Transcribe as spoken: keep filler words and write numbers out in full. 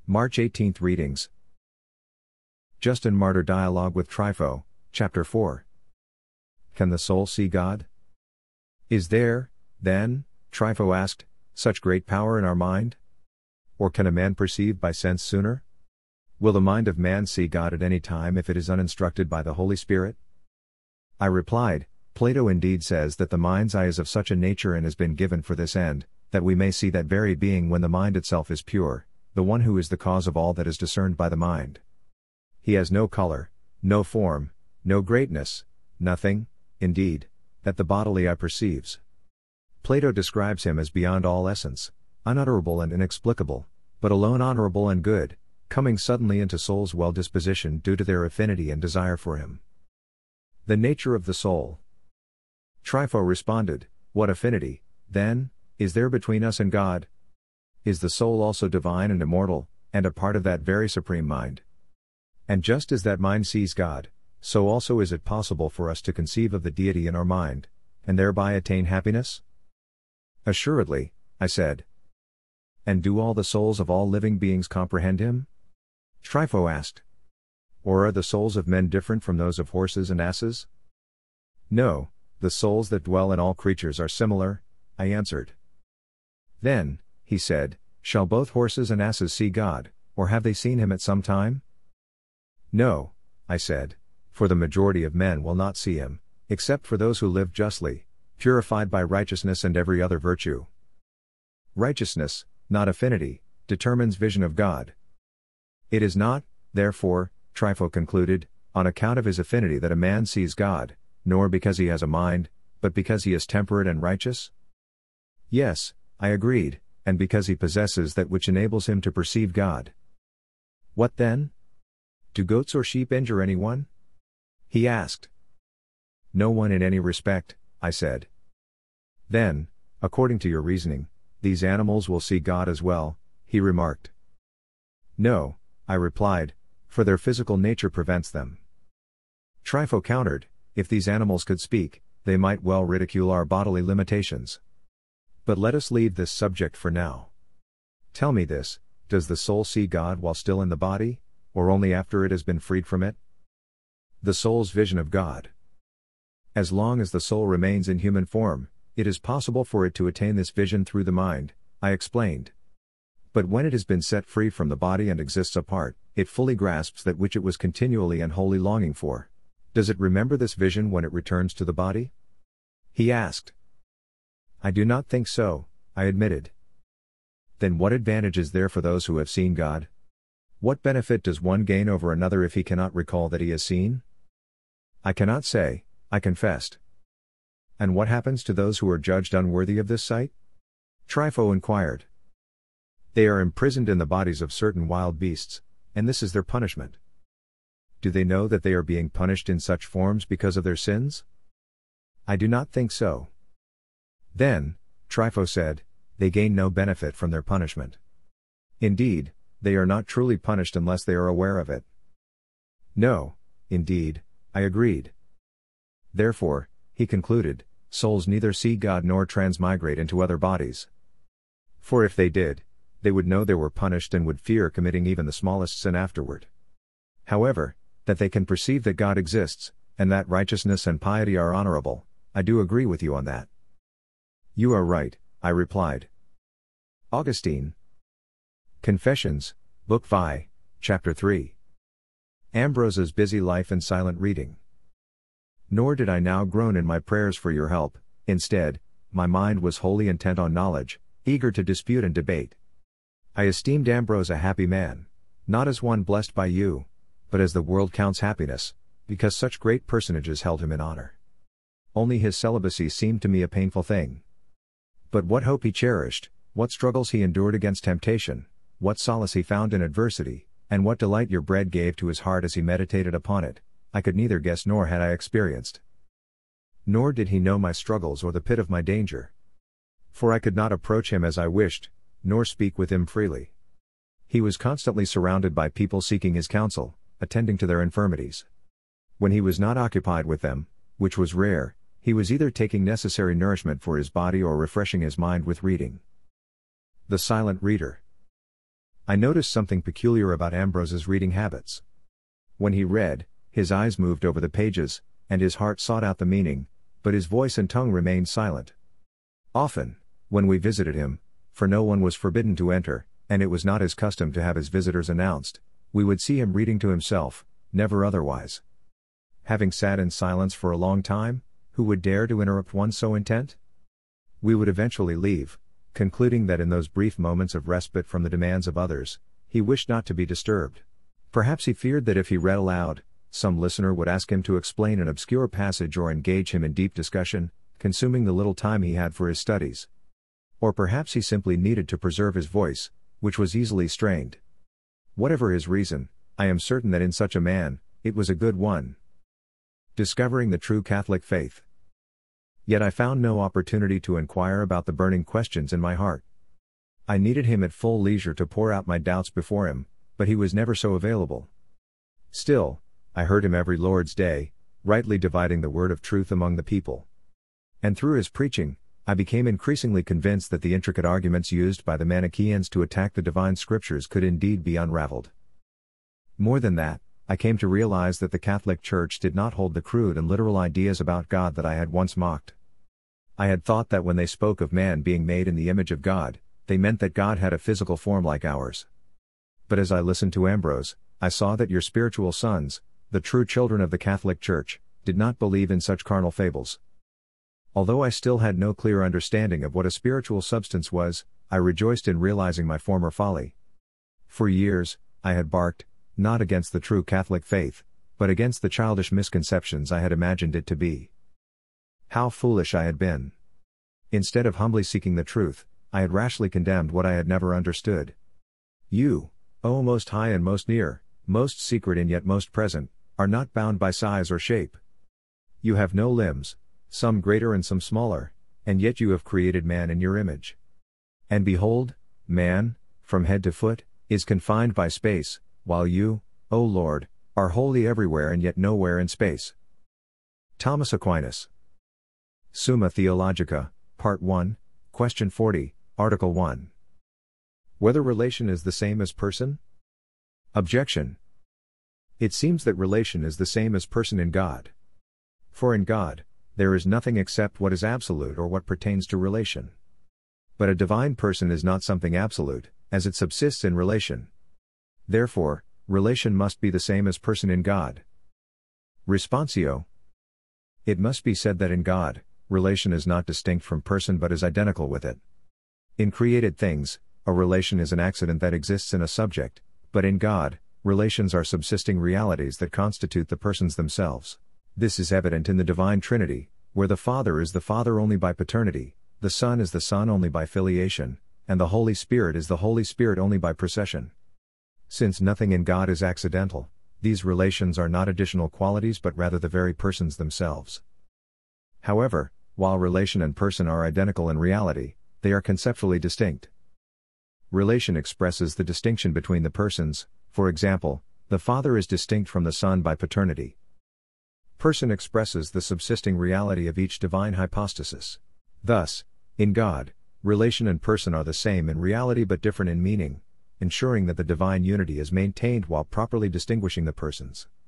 March eighteenth Readings. Justin Martyr Dialogue with Trypho, Chapter four. Can the soul see God? Is there, then, Trypho asked, such great power in our mind? Or can a man perceive by sense sooner? Will the mind of man see God at any time if it is uninstructed by the Holy Spirit? I replied, Plato indeed says that the mind's eye is of such a nature and has been given for this end, that we may see that very being when the mind itself is pure, the one who is the cause of all that is discerned by the mind. He has no color, no form, no greatness, nothing, indeed, that the bodily eye perceives. Plato describes him as beyond all essence, unutterable and inexplicable, but alone honorable and good, coming suddenly into soul's well-disposition due to their affinity and desire for him. The nature of the soul. Trypho responded, What affinity, then, is there between us and God? Is the soul also divine and immortal, and a part of that very supreme mind? And just as that mind sees God, so also is it possible for us to conceive of the deity in our mind, and thereby attain happiness? Assuredly, I said. And do all the souls of all living beings comprehend him? Trypho asked. Or are the souls of men different from those of horses and asses? No, the souls that dwell in all creatures are similar, I answered. Then, he said, shall both horses and asses see God, or have they seen him at some time? No, I said, for the majority of men will not see him, except for those who live justly, purified by righteousness and every other virtue. Righteousness, not affinity, determines vision of God. It is not, therefore, Trypho concluded, on account of his affinity that a man sees God, nor because he has a mind, but because he is temperate and righteous? Yes, I agreed, and because he possesses that which enables him to perceive God. What then? Do goats or sheep injure anyone? He asked. No one in any respect, I said. Then, according to your reasoning, these animals will see God as well, he remarked. No, I replied, for their physical nature prevents them. Trypho countered, if these animals could speak, they might well ridicule our bodily limitations. But let us leave this subject for now. Tell me this, does the soul see God while still in the body, or only after it has been freed from it? The soul's vision of God. As long as the soul remains in human form, it is possible for it to attain this vision through the mind, I explained. But when it has been set free from the body and exists apart, it fully grasps that which it was continually and wholly longing for. Does it remember this vision when it returns to the body? He asked. I do not think so, I admitted. Then what advantage is there for those who have seen God? What benefit does one gain over another if he cannot recall that he has seen? I cannot say, I confessed. And what happens to those who are judged unworthy of this sight? Trypho inquired. They are imprisoned in the bodies of certain wild beasts, and this is their punishment. Do they know that they are being punished in such forms because of their sins? I do not think so. Then, Trypho said, they gain no benefit from their punishment. Indeed, they are not truly punished unless they are aware of it. No, indeed, I agreed. Therefore, he concluded, souls neither see God nor transmigrate into other bodies. For if they did, they would know they were punished and would fear committing even the smallest sin afterward. However, that they can perceive that God exists, and that righteousness and piety are honorable, I do agree with you on that. You are right, I replied. Augustine. Confessions, Book five, Chapter three. Ambrose's busy life and silent reading. Nor did I now groan in my prayers for your help, instead, my mind was wholly intent on knowledge, eager to dispute and debate. I esteemed Ambrose a happy man, not as one blessed by you, but as the world counts happiness, because such great personages held him in honor. Only his celibacy seemed to me a painful thing. But what hope he cherished, what struggles he endured against temptation, what solace he found in adversity, and what delight your bread gave to his heart as he meditated upon it, I could neither guess nor had I experienced. Nor did he know my struggles or the pit of my danger. For I could not approach him as I wished, nor speak with him freely. He was constantly surrounded by people seeking his counsel, attending to their infirmities. When he was not occupied with them, which was rare, he was either taking necessary nourishment for his body or refreshing his mind with reading. The Silent Reader. I noticed something peculiar about Ambrose's reading habits. When he read, his eyes moved over the pages, and his heart sought out the meaning, but his voice and tongue remained silent. Often, when we visited him, for no one was forbidden to enter, and it was not his custom to have his visitors announced, we would see him reading to himself, never otherwise. Having sat in silence for a long time, who would dare to interrupt one so intent? We would eventually leave, concluding that in those brief moments of respite from the demands of others, he wished not to be disturbed. Perhaps he feared that if he read aloud, some listener would ask him to explain an obscure passage or engage him in deep discussion, consuming the little time he had for his studies. Or perhaps he simply needed to preserve his voice, which was easily strained. Whatever his reason, I am certain that in such a man, it was a good one. Discovering the true Catholic faith. Yet I found no opportunity to inquire about the burning questions in my heart. I needed him at full leisure to pour out my doubts before him, but he was never so available. Still, I heard him every Lord's Day, rightly dividing the word of truth among the people. And through his preaching, I became increasingly convinced that the intricate arguments used by the Manichaeans to attack the divine scriptures could indeed be unraveled. More than that, I came to realize that the Catholic Church did not hold the crude and literal ideas about God that I had once mocked. I had thought that when they spoke of man being made in the image of God, they meant that God had a physical form like ours. But as I listened to Ambrose, I saw that your spiritual sons, the true children of the Catholic Church, did not believe in such carnal fables. Although I still had no clear understanding of what a spiritual substance was, I rejoiced in realizing my former folly. For years, I had barked, not against the true Catholic faith, but against the childish misconceptions I had imagined it to be. How foolish I had been! Instead of humbly seeking the truth, I had rashly condemned what I had never understood. You, O most high and most near, most secret and yet most present, are not bound by size or shape. You have no limbs, some greater and some smaller, and yet you have created man in your image. And behold, man, from head to foot, is confined by space, while you, O Lord, are wholly everywhere and yet nowhere in space. Thomas Aquinas. Summa Theologica, Part one, Question forty, Article one. Whether relation is the same as person? Objection. It seems that relation is the same as person in God. For in God, there is nothing except what is absolute or what pertains to relation. But a divine person is not something absolute, as it subsists in relation. Therefore, relation must be the same as person in God. Responsio. It must be said that in God, relation is not distinct from person but is identical with it. In created things, a relation is an accident that exists in a subject, but in God, relations are subsisting realities that constitute the persons themselves. This is evident in the Divine Trinity, where the Father is the Father only by paternity, the Son is the Son only by filiation, and the Holy Spirit is the Holy Spirit only by procession. Since nothing in God is accidental, these relations are not additional qualities but rather the very persons themselves. However, while relation and person are identical in reality, they are conceptually distinct. Relation expresses the distinction between the persons, for example, the Father is distinct from the Son by paternity. Person expresses the subsisting reality of each divine hypostasis. Thus, in God, relation and person are the same in reality but different in meaning, ensuring that the divine unity is maintained while properly distinguishing the persons.